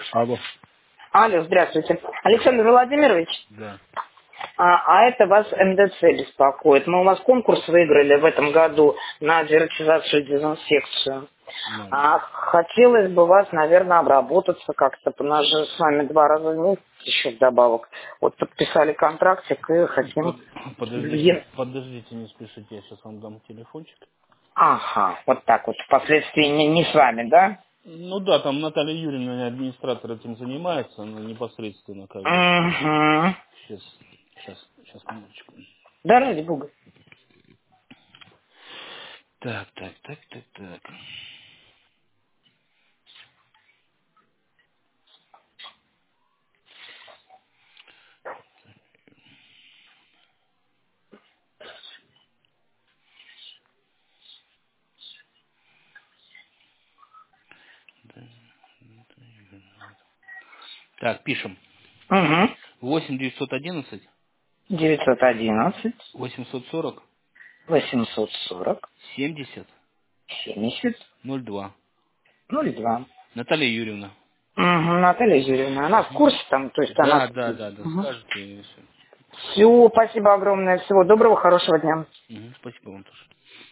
Алло. Алло, здравствуйте. Александр Владимирович, Да. это вас МДЦ беспокоит. Мы у вас конкурс выиграли в этом году на дератизацию и дезинфекцию. Ну, да. Хотелось бы вас, наверное, обработаться как-то. У нас же с вами 2 раза в месяц еще вдобавок. Вот подписали контрактик и хотим... Подождите, подождите, не спешите, я сейчас вам дам телефончик. Ага, вот так вот. Впоследствии не с вами, да? Ну да, там Наталья Юрьевна, администратор, этим занимается, она непосредственно как бы. Угу. Сейчас, минуточку. Да, ради бога. Так. Так, пишем. Угу. 8 911 911 840 840 70 70 02. 02. Наталья Юрьевна. Угу, Наталья Юрьевна, она в курсе там, то есть она... Да, скажете и все. Все, спасибо огромное, всего доброго, хорошего дня. Спасибо вам тоже.